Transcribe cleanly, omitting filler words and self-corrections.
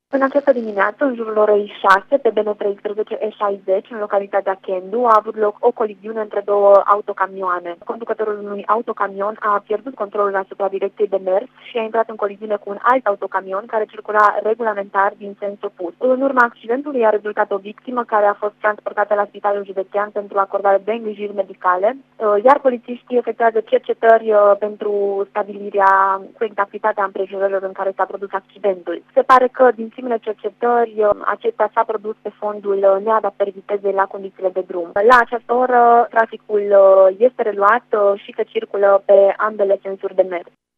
În această dimineață, în jurul orei 6, pe BN13 E60, în localitatea Kendu, a avut loc o coliziune între două autocamioane. Conducătorul unui autocamion a pierdut controlul asupra direcției de mers și a intrat în coliziune cu un alt autocamion care circula regulamentar din sens opus. În urma accidentului a rezultat o victimă care a fost transportată la Spitalul Județean pentru acordare de îngrijiri medicale, iar polițiștii efectuează cercetări pentru stabilirea cu exactitatea împrejurărilor în care s-a produs accidentul. Se pare că din primele cercetări, acesta s-a produs pe fondul neadaptării vitezei la condițiile de drum. La această oră, traficul este reluat și se circulă pe ambele sensuri de mers.